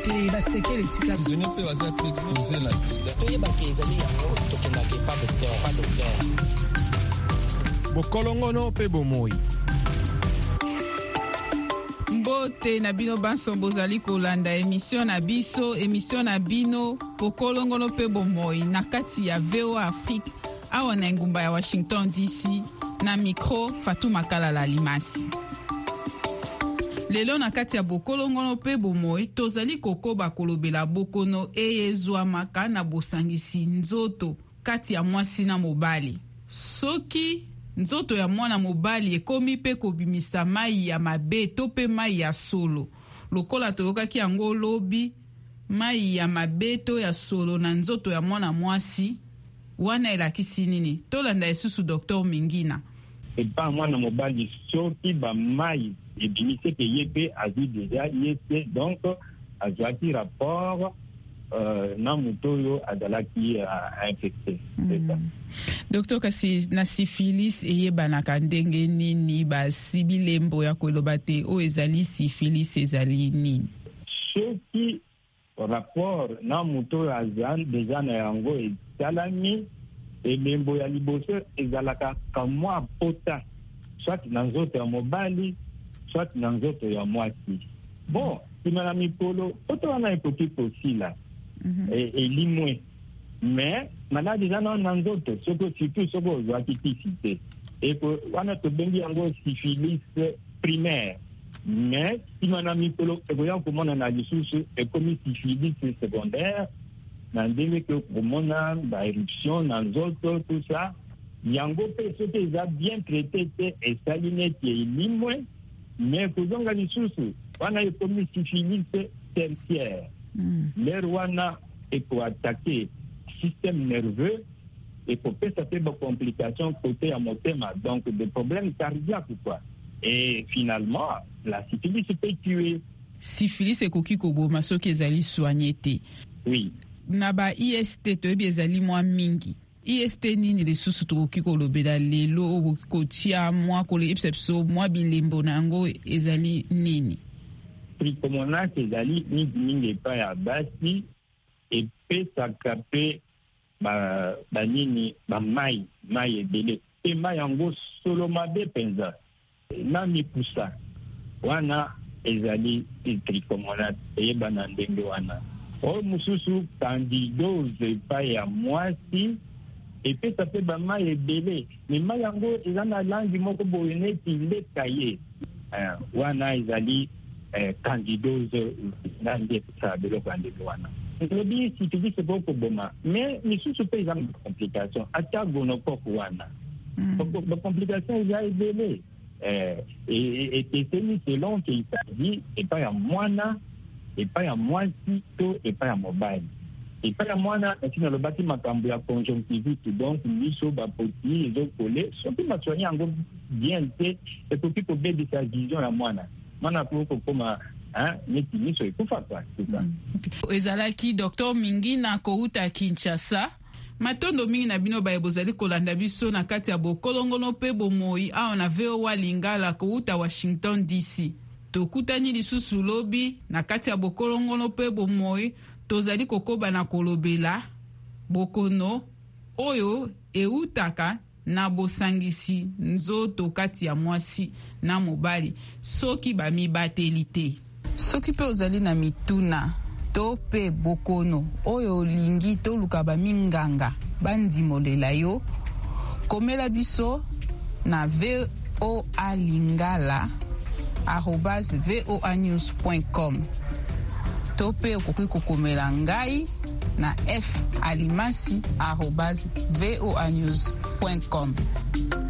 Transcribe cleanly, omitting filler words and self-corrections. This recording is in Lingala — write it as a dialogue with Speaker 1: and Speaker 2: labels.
Speaker 1: te basekele tika
Speaker 2: prisonnier pe baza pe exposé na sida
Speaker 3: toyebaka ezali yango tokendaka pas docteur
Speaker 4: bokolongono pe bomoi.
Speaker 5: mbote na bino banso bozali kolanda emission na bino bokolongono pe bomoi na kati ya VOA Afrique awa na engumba ya Washington DC na micro Fatou Makalala Limasi. Lelo na kati ya bokolongono pe bomoi tozali kokoba kolobela bokono eyezwamaka na bosangisi nzoto kati ya mwasi na mobali. Soki nzoto ya mwana mobali ekomi pe kobimisa mai ya mabe to pe mai ya solo. Lokola toyokaki yango lobi mai ya mabe to ya solo na nzoto ya mwana mwasi wana elakisi nini? Tolanda esusu Dr. Mingina.
Speaker 6: Epa mwana mobali soki ba mai ebimise ke yepe azi deja yese donc azwaki rapport na mutoyo azalaki infecté.
Speaker 5: Docteur kasi na syphilis eyebanaka ndenge nini basi bilembo ya koloba te o ezali syphilis ezali nini?
Speaker 6: Soki rapport na mutoyo azan deja na yango esalami elembo ya liboso ezalaka kamwa pota soit na nzoto ya mobali soit na nzoto ya mwasi. Bon, simana mikolo pota wana ekoki kosila elimwe mais maladi zana na nzoto surtout soko ozwaki tisi te eko wana tobengi yango syphilis primaire mais simana mikolo ekoya komona na lisusu ekomi syphilis secondaire na ndenge ke komona ba éruption na nzoto tout ça yango pe soki eza bien traité te esali neti elimwe mais kozonga lisusu wana ekomi syphilis tertiaire l'air wana ekoattaquer système nerveux et kopesa pe ba complication côté ya motema donc des problèmes cardiaques quoi et finalement la syphilis peut tuer.
Speaker 5: Syphilis ekoki koboma soki ezali soigné te.
Speaker 6: Oui.
Speaker 5: Na ba IST toyebi ezali mwa mingi. IST nini lisusu tokoki kolobela lelo okoki kotia mwa kolepsepso mwa bilembo na yango ezali nini?
Speaker 6: Trichomonas ezali mingi epai ya basi epesaka pe banini bamai ebele pe mai yango solo mabe mpenza na mikusa wana ezali trichomonas eyebana ndenge wana. O mususu candidose epai ya mwasi epesa pe bamai ebele me mai yango eza na langi moko boye neti leka ye wana ezali candidose na nde epesa biloko ya ndenge wana. Lobi syphilis ekokoboma me misusu pe eza na complication ata gonocoque wana bacomplication eza ebele etesemi selon ke ezali epai ya mwana epai ya mwasi to epai ya mobali. Epai ya mwana ntina lobaki makambo ya conjonctivite donc miso bapoti ezokole soki basoigné yango bien te ekoki kobebisa vision ya mwana kokoma neti miso ekufa kwa tuka.
Speaker 5: Ezalaki Dr. Mingina kouta Kinshasa. Matondo mingi na bino baye bozali kolanda biso na kati ya bokolongono pe bomoi awa na VOA Lingala kouta Washington DC. Tokutani lisusu lobi na kati ya bokolongono pe bomoi tozali kokoba na kolobela bokono oyo eutaka na bosangisi nzoto kati ya mwasi na mobali soki bamibateli te. Soki pe ozali na mituna to pe bokono oyo olingi toluka baminganga bandimolela yo komela biso na VOA Lingala @voanews.com to pe okoki kokomela ngai na falimasi @voanews.com.